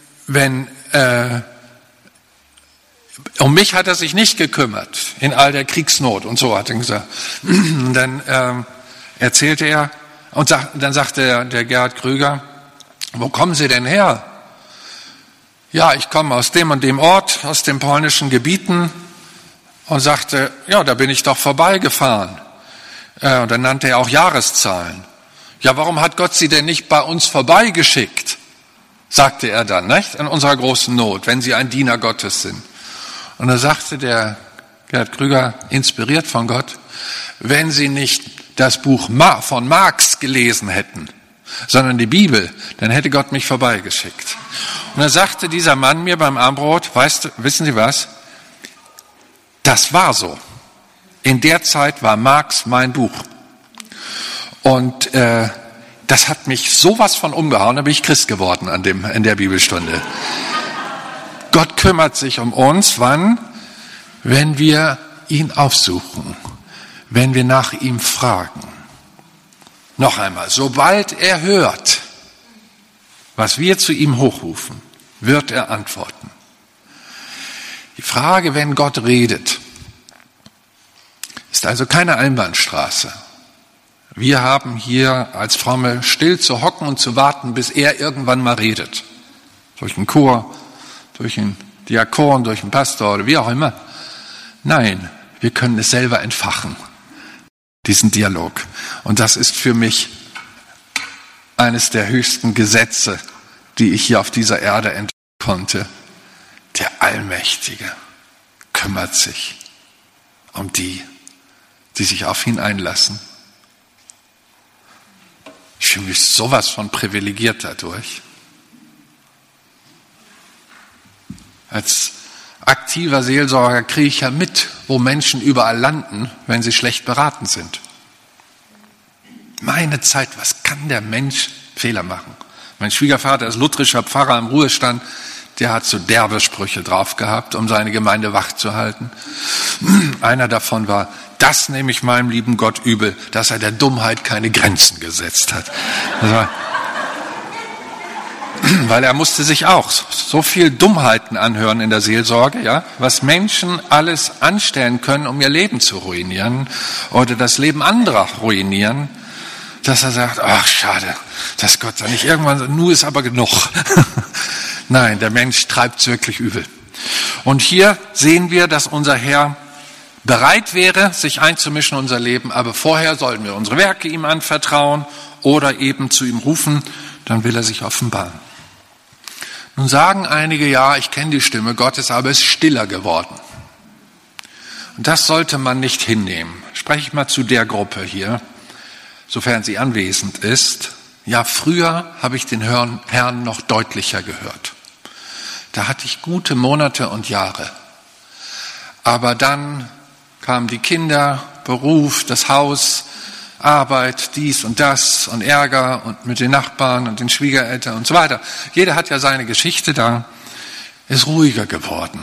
um mich hat er sich nicht gekümmert, in all der Kriegsnot und so hat er gesagt. Und dann erzählte er, und dann sagte der Gerhard Krüger, wo kommen Sie denn her? Ja, ich komme aus dem und dem Ort, aus den polnischen Gebieten, und sagte, ja, da bin ich doch vorbeigefahren. Und dann nannte er auch Jahreszahlen. Ja, warum hat Gott Sie denn nicht bei uns vorbeigeschickt? sagte er dann, nicht? In unserer großen Not, wenn Sie ein Diener Gottes sind. Und da sagte der Gerd Krüger, inspiriert von Gott, wenn Sie nicht das Buch von Marx gelesen hätten, sondern die Bibel, dann hätte Gott mich vorbeigeschickt. Und da sagte dieser Mann mir beim Abendbrot, wissen Sie was? Das war so. In der Zeit war Marx mein Buch. Und das hat mich sowas von umgehauen, da bin ich Christ geworden in der Bibelstunde. Gott kümmert sich um uns, wann? Wenn wir ihn aufsuchen, wenn wir nach ihm fragen. Noch einmal, sobald er hört, was wir zu ihm hochrufen, wird er antworten. Die Frage, wenn Gott redet, ist also keine Einbahnstraße. Wir haben hier als Fromme still zu hocken und zu warten, bis er irgendwann mal redet. Durch einen Chor, durch einen Diakon, durch einen Pastor oder wie auch immer. Nein, wir können es selber entfachen, diesen Dialog. Und das ist für mich eines der höchsten Gesetze, die ich hier auf dieser Erde entdecken konnte. Der Allmächtige kümmert sich um die sich auf ihn einlassen. Ich fühle mich sowas von privilegiert dadurch. Als aktiver Seelsorger kriege ich ja mit, wo Menschen überall landen, wenn sie schlecht beraten sind. Meine Zeit, was kann der Mensch Fehler machen? Mein Schwiegervater ist lutherischer Pfarrer im Ruhestand, der hat so derbe Sprüche drauf gehabt, um seine Gemeinde wach zu halten. Einer davon war, das nehme ich meinem lieben Gott übel, dass er der Dummheit keine Grenzen gesetzt hat. Weil er musste sich auch so viel Dummheiten anhören in der Seelsorge, ja, was Menschen alles anstellen können, um ihr Leben zu ruinieren oder das Leben anderer ruinieren, dass er sagt, ach schade, dass Gott da nicht irgendwann sagt, nu ist aber genug. Nein, der Mensch treibt es wirklich übel. Und hier sehen wir, dass unser Herr bereit wäre, sich einzumischen in unser Leben, aber vorher sollten wir unsere Werke ihm anvertrauen oder eben zu ihm rufen, dann will er sich offenbaren. Nun sagen einige, ja, ich kenne die Stimme Gottes, aber es ist stiller geworden. Und das sollte man nicht hinnehmen. Spreche ich mal zu der Gruppe hier, sofern sie anwesend ist. Ja, früher habe ich den Herrn noch deutlicher gehört. Da hatte ich gute Monate und Jahre. Aber dann kamen die Kinder, Beruf, das Haus, Arbeit, dies und das und Ärger und mit den Nachbarn und den Schwiegereltern und so weiter. Jeder hat ja seine Geschichte da, ist ruhiger geworden.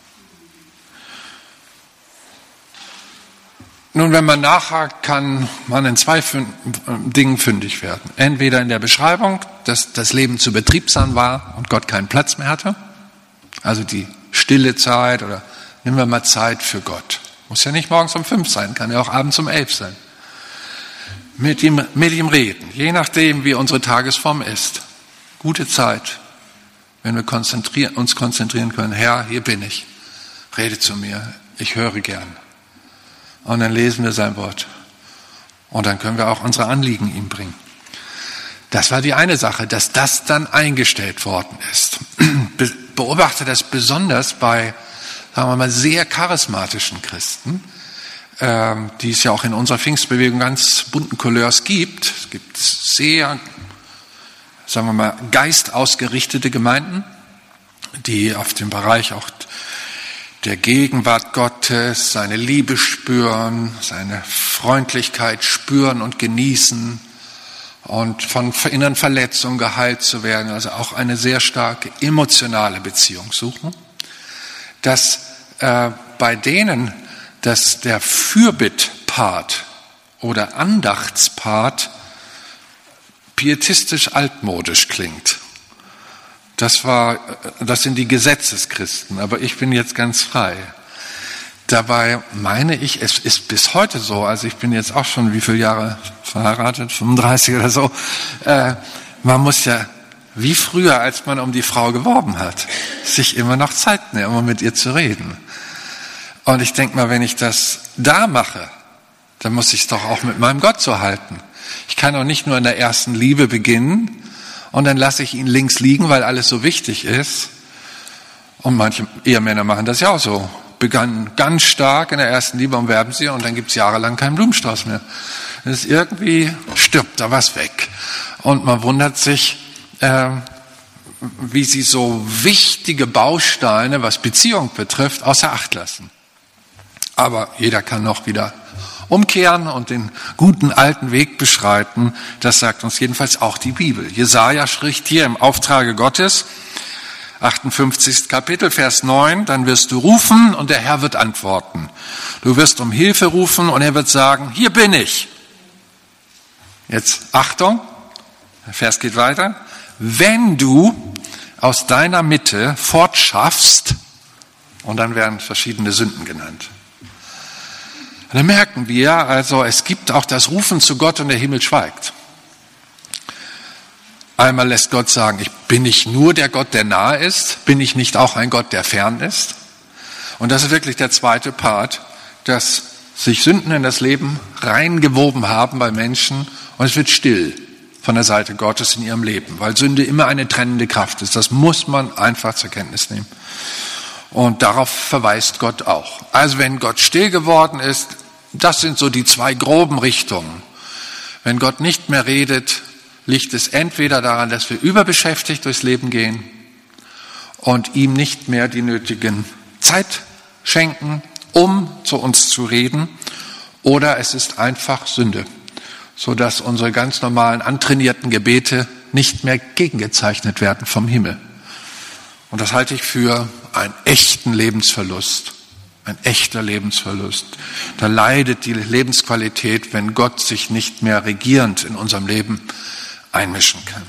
Nun, wenn man nachhakt, kann man in zwei Dingen fündig werden. Entweder in der Beschreibung, dass das Leben zu betriebsam war und Gott keinen Platz mehr hatte. Also die stille Zeit oder nehmen wir mal Zeit für Gott. Muss ja nicht morgens um 5 sein, kann ja auch abends um 11 sein. Mit ihm reden, je nachdem, wie unsere Tagesform ist. Gute Zeit, wenn wir uns konzentrieren können. Herr, hier bin ich. Rede zu mir, ich höre gern. Und dann lesen wir sein Wort. Und dann können wir auch unsere Anliegen ihm bringen. Das war die eine Sache, dass das dann eingestellt worden ist. Beobachte das besonders bei, sagen wir mal, sehr charismatischen Christen, die es ja auch in unserer Pfingstbewegung ganz bunten Couleurs gibt. Es gibt sehr, sagen wir mal, geistausgerichtete Gemeinden, die auf dem Bereich auch der Gegenwart Gottes, seine Liebe spüren, seine Freundlichkeit spüren und genießen und von inneren Verletzungen geheilt zu werden, also auch eine sehr starke emotionale Beziehung suchen, dass bei denen, dass der Fürbitt-Part oder Andachtspart pietistisch altmodisch klingt. Das sind die Gesetzeschristen, aber ich bin jetzt ganz frei. Dabei meine ich, es ist bis heute so, also ich bin jetzt auch schon wie viele Jahre verheiratet, 35 oder so, man muss ja, wie früher, als man um die Frau geworben hat, sich immer noch Zeit nehmen, um mit ihr zu reden. Und ich denke mal, wenn ich das da mache, dann muss ich es doch auch mit meinem Gott so halten. Ich kann auch nicht nur in der ersten Liebe beginnen und dann lasse ich ihn links liegen, weil alles so wichtig ist. Und manche Ehemänner machen das ja auch so. Begannen ganz stark in der ersten Liebe und werben sie und dann gibt es jahrelang keinen Blumenstrauß mehr. Das ist irgendwie, stirbt da was weg. Und man wundert sich, wie sie so wichtige Bausteine, was Beziehung betrifft, außer Acht lassen. Aber jeder kann noch wieder umkehren und den guten alten Weg beschreiten. Das sagt uns jedenfalls auch die Bibel. Jesaja spricht hier im Auftrage Gottes, 58. Kapitel, Vers 9, dann wirst du rufen und der Herr wird antworten. Du wirst um Hilfe rufen und er wird sagen, hier bin ich. Jetzt Achtung, der Vers geht weiter. Wenn du aus deiner Mitte fortschaffst, und dann werden verschiedene Sünden genannt. Dann merken wir, also es gibt auch das Rufen zu Gott und der Himmel schweigt. Einmal lässt Gott sagen, ich bin nicht nur der Gott, der nahe ist, bin ich nicht auch ein Gott, der fern ist? Und das ist wirklich der zweite Part, dass sich Sünden in das Leben reingewoben haben bei Menschen und es wird still von der Seite Gottes in ihrem Leben, weil Sünde immer eine trennende Kraft ist. Das muss man einfach zur Kenntnis nehmen. Und darauf verweist Gott auch. Also wenn Gott still geworden ist, das sind so die zwei groben Richtungen. Wenn Gott nicht mehr redet, liegt es entweder daran, dass wir überbeschäftigt durchs Leben gehen und ihm nicht mehr die nötigen Zeit schenken, um zu uns zu reden, oder es ist einfach Sünde, sodass unsere ganz normalen antrainierten Gebete nicht mehr gegengezeichnet werden vom Himmel. Und das halte ich für einen echten Lebensverlust. Ein echter Lebensverlust. Da leidet die Lebensqualität, wenn Gott sich nicht mehr regierend in unserem Leben einmischen kann.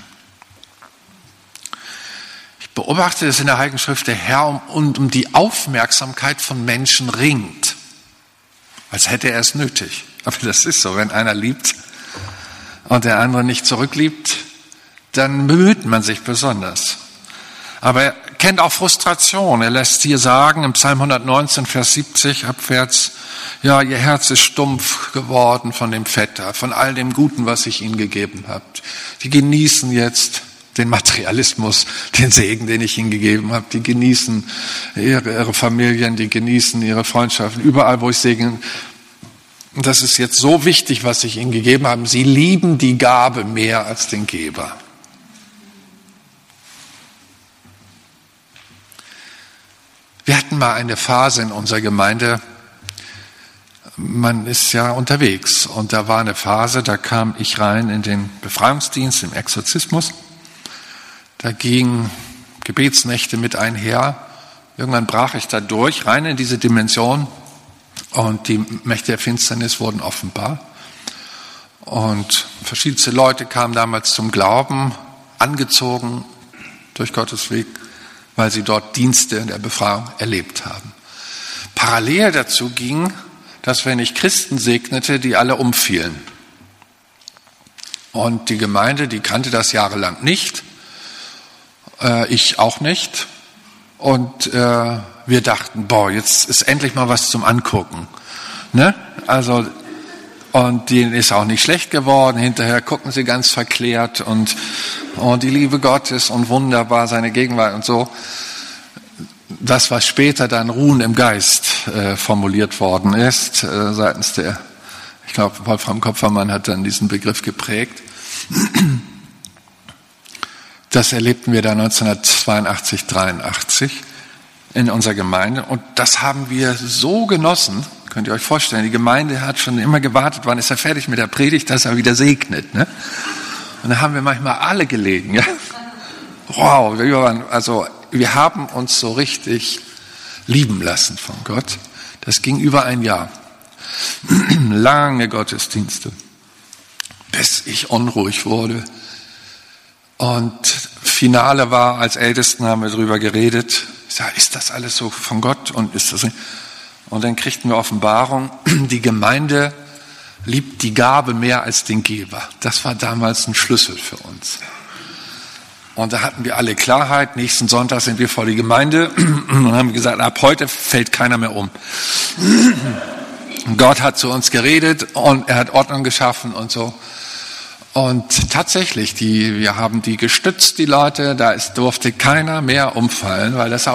Ich beobachte, dass in der Heiligen Schrift der Herr um die Aufmerksamkeit von Menschen ringt. Als hätte er es nötig. Aber das ist so, wenn einer liebt und der andere nicht zurückliebt, dann bemüht man sich besonders. Aber er kennt auch Frustration. Er lässt hier sagen, im Psalm 119, Vers 70 abwärts, ja, ihr Herz ist stumpf geworden von dem Vetter, von all dem Guten, was ich ihnen gegeben habe. Die genießen jetzt den Materialismus, den Segen, den ich ihnen gegeben habe. Die genießen ihre Familien, die genießen ihre Freundschaften. Überall, wo ich Segen, das ist jetzt so wichtig, was ich ihnen gegeben habe. Sie lieben die Gabe mehr als den Geber. Wir hatten mal eine Phase in unserer Gemeinde, man ist ja unterwegs und da war eine Phase, da kam ich rein in den Befreiungsdienst, im Exorzismus. Da gingen Gebetsnächte mit einher. Irgendwann brach ich da durch, rein in diese Dimension und die Mächte der Finsternis wurden offenbar. Und verschiedenste Leute kamen damals zum Glauben, angezogen durch Gottes Weg, weil sie dort Dienste in der Befreiung erlebt haben. Parallel dazu ging, dass wenn ich Christen segnete, die alle umfielen. Und die Gemeinde, die kannte das jahrelang nicht, ich auch nicht. Und wir dachten, boah, jetzt ist endlich mal was zum Angucken. Ne? Also, und denen ist auch nicht schlecht geworden. Hinterher gucken sie ganz verklärt und die Liebe Gottes und wunderbar seine Gegenwart und so. Das, was später dann Ruhen im Geist formuliert worden ist, seitens ich glaube, Wolfram Kopfermann hat dann diesen Begriff geprägt. Das erlebten wir da 1982, 83 in unserer Gemeinde und das haben wir so genossen, könnt ihr euch vorstellen, die Gemeinde hat schon immer gewartet, wann ist er fertig mit der Predigt, dass er wieder segnet, ne? Und da haben wir manchmal alle gelegen, ja. Wow, wir haben uns so richtig lieben lassen von Gott. Das ging über ein Jahr. Lange Gottesdienste, bis ich unruhig wurde. Und Finale war, als Ältesten haben wir darüber geredet. Ich sage, ist das alles so von Gott? Und dann kriegten wir Offenbarung, die Gemeinde liebt die Gabe mehr als den Geber. Das war damals ein Schlüssel für uns. Und da hatten wir alle Klarheit. Nächsten Sonntag sind wir vor die Gemeinde und haben gesagt, ab heute fällt keiner mehr um. Gott hat zu uns geredet und er hat Ordnung geschaffen und so. Und tatsächlich, wir haben die gestützt, die Leute, durfte keiner mehr umfallen, weil das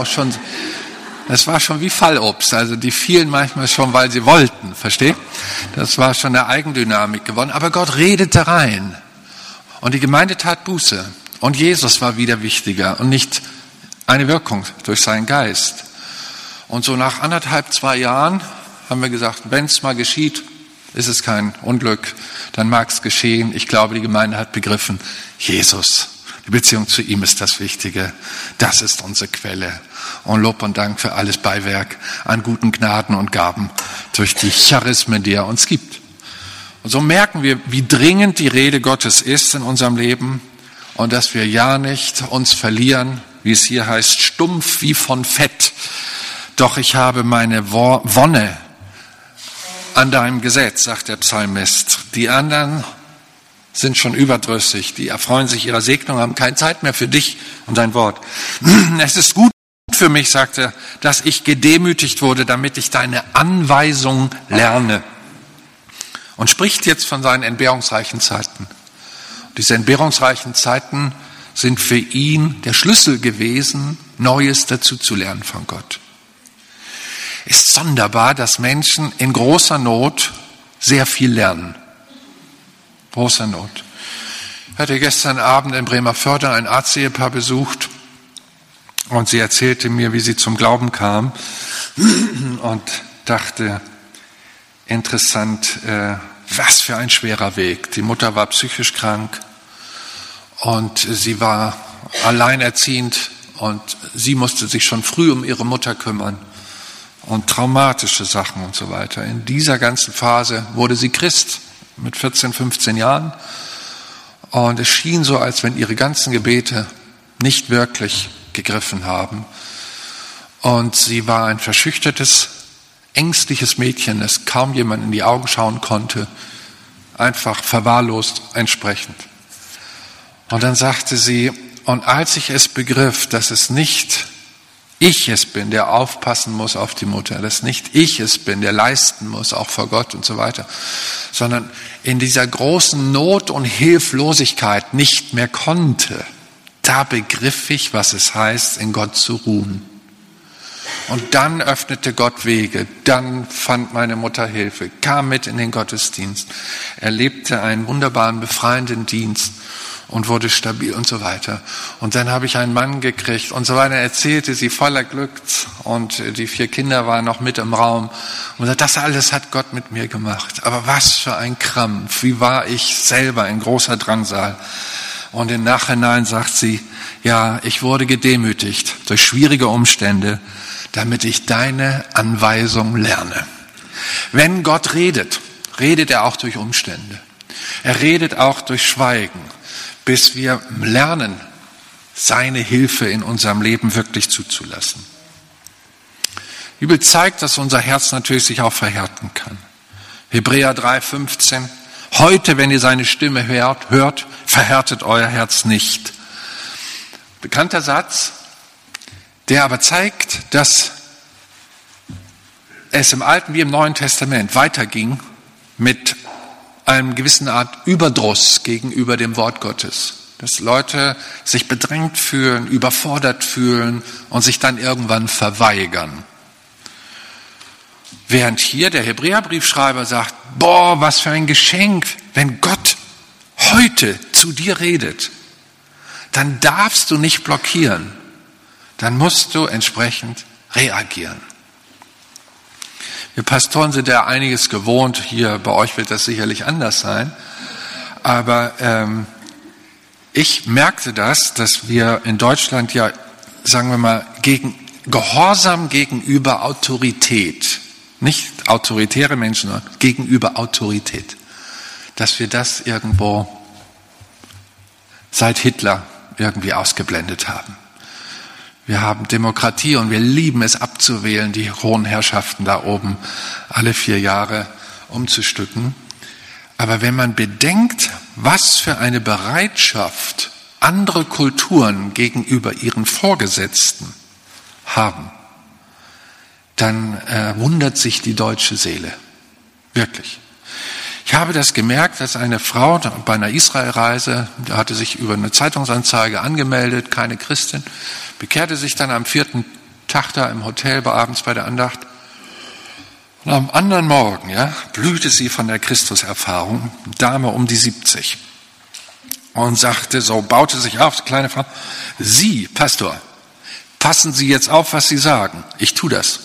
war schon wie Fallobst. Also die fielen manchmal schon, weil sie wollten, versteht? Das war schon eine Eigendynamik geworden. Aber Gott redete rein. Und die Gemeinde tat Buße. Und Jesus war wieder wichtiger und nicht eine Wirkung durch seinen Geist. Und so nach 2 Jahren haben wir gesagt, wenn es mal geschieht, ist es kein Unglück, dann mag es geschehen. Ich glaube, die Gemeinde hat begriffen, Jesus, die Beziehung zu ihm ist das Wichtige. Das ist unsere Quelle. Und Lob und Dank für alles Beiwerk an guten Gnaden und Gaben durch die Charismen, die er uns gibt. Und so merken wir, wie dringend die Rede Gottes ist in unserem Leben und dass wir ja nicht uns verlieren, wie es hier heißt, stumpf wie von Fett. Doch ich habe meine Wonne an deinem Gesetz, sagt der Psalmist. Die anderen sind schon überdrüssig, die erfreuen sich ihrer Segnung, haben keine Zeit mehr für dich und dein Wort. Es ist gut für mich, sagt er, dass ich gedemütigt wurde, damit ich deine Anweisung lerne. Und spricht jetzt von seinen entbehrungsreichen Zeiten. Diese entbehrungsreichen Zeiten sind für ihn der Schlüssel gewesen, Neues dazu zu lernen von Gott. Ist sonderbar, dass Menschen in großer Not sehr viel lernen. Großer Not. Ich hatte gestern Abend in Bremervörde ein Arztehepaar besucht und sie erzählte mir, wie sie zum Glauben kam und dachte, interessant, was für ein schwerer Weg. Die Mutter war psychisch krank und sie war alleinerziehend und sie musste sich schon früh um ihre Mutter kümmern. Und traumatische Sachen und so weiter. In dieser ganzen Phase wurde sie Christ mit 14, 15 Jahren. Und es schien so, als wenn ihre ganzen Gebete nicht wirklich gegriffen haben. Und sie war ein verschüchtertes, ängstliches Mädchen, das kaum jemand in die Augen schauen konnte. Einfach verwahrlost entsprechend. Und dann sagte sie, und als ich es begriff, dass es nicht ich es bin, der aufpassen muss auf die Mutter, dass nicht ich es bin, der leisten muss, auch vor Gott und so weiter, sondern in dieser großen Not und Hilflosigkeit nicht mehr konnte, da begriff ich, was es heißt, in Gott zu ruhen. Und dann öffnete Gott Wege, dann fand meine Mutter Hilfe, kam mit in den Gottesdienst, erlebte einen wunderbaren, befreienden Dienst und wurde stabil und so weiter. Und dann habe ich einen Mann gekriegt und so weiter, erzählte sie voller Glück und die 4 Kinder waren noch mit im Raum und sagte, das alles hat Gott mit mir gemacht. Aber was für ein Krampf, wie war ich selber in großer Drangsal. Und im Nachhinein sagt sie, ja, ich wurde gedemütigt durch schwierige Umstände, damit ich deine Anweisung lerne. Wenn Gott redet, redet er auch durch Umstände. Er redet auch durch Schweigen, bis wir lernen, seine Hilfe in unserem Leben wirklich zuzulassen. Die Bibel zeigt, dass unser Herz natürlich sich auch verhärten kann. Hebräer 3,15. Heute, wenn ihr seine Stimme hört, verhärtet euer Herz nicht. Bekannter Satz, der aber zeigt, dass es im Alten wie im Neuen Testament weiterging mit einem gewissen Art Überdruss gegenüber dem Wort Gottes. Dass Leute sich bedrängt fühlen, überfordert fühlen und sich dann irgendwann verweigern. Während hier der Hebräerbriefschreiber sagt, boah, was für ein Geschenk, wenn Gott heute zu dir redet, dann darfst du nicht blockieren, dann musst du entsprechend reagieren. Wir Pastoren sind ja einiges gewohnt, hier bei euch wird das sicherlich anders sein, aber ich merkte dass wir in Deutschland ja, sagen wir mal, Gehorsam gegenüber Autorität, nicht autoritäre Menschen, sondern gegenüber Autorität, dass wir das irgendwo seit Hitler irgendwie ausgeblendet haben. Wir haben Demokratie und wir lieben es abzuwählen, die hohen Herrschaften da oben alle 4 Jahre umzustücken. Aber wenn man bedenkt, was für eine Bereitschaft andere Kulturen gegenüber ihren Vorgesetzten haben, dann wundert sich die deutsche Seele. Wirklich. Ich habe das gemerkt, dass eine Frau bei einer Israelreise, da hatte sich über eine Zeitungsanzeige angemeldet, keine Christin, bekehrte sich dann am 4. Tag da im Hotel abends bei der Andacht. Und am anderen Morgen, blühte sie von der Christuserfahrung, Dame um die 70. Und sagte so, baute sich auf, kleine Frau, Sie, Pastor, passen Sie jetzt auf, was Sie sagen. Ich tue das.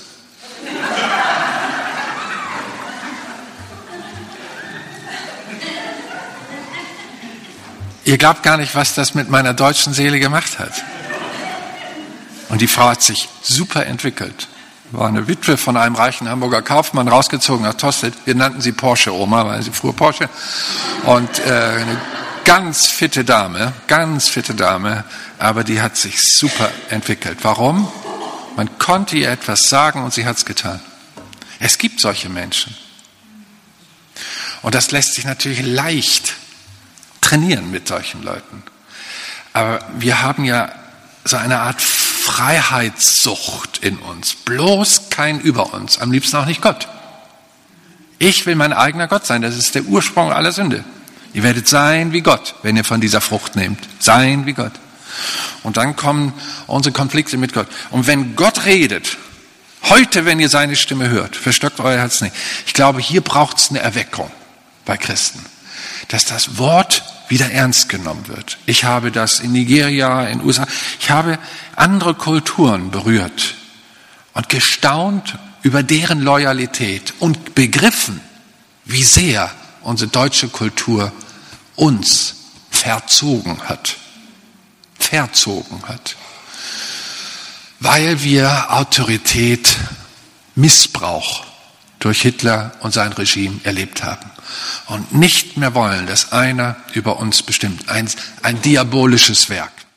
Ihr glaubt gar nicht, was das mit meiner deutschen Seele gemacht hat. Und die Frau hat sich super entwickelt. War eine Witwe von einem reichen Hamburger Kaufmann, rausgezogen nach Tostedt. Wir nannten sie Porsche-Oma, weil sie fuhr Porsche. Und eine ganz fitte Dame, aber die hat sich super entwickelt. Warum? Man konnte ihr etwas sagen und sie hat es getan. Es gibt solche Menschen. Und das lässt sich natürlich leicht trainieren mit solchen Leuten. Aber wir haben ja so eine Art Freiheitssucht in uns. Bloß kein über uns, am liebsten auch nicht Gott. Ich will mein eigener Gott sein, das ist der Ursprung aller Sünde. Ihr werdet sein wie Gott, wenn ihr von dieser Frucht nehmt. Sein wie Gott. Und dann kommen unsere Konflikte mit Gott. Und wenn Gott redet, heute, wenn ihr seine Stimme hört, verstockt euer Herz nicht. Ich glaube, hier braucht es eine Erweckung bei Christen, dass das Wort wieder ernst genommen wird. Ich habe das in Nigeria, in USA, ich habe andere Kulturen berührt und gestaunt über deren Loyalität und begriffen, wie sehr unsere deutsche Kultur uns verzogen hat. Weil wir Autorität, Missbrauch durch Hitler und sein Regime erlebt haben. Und nicht mehr wollen, dass einer über uns bestimmt. Ein diabolisches Werk.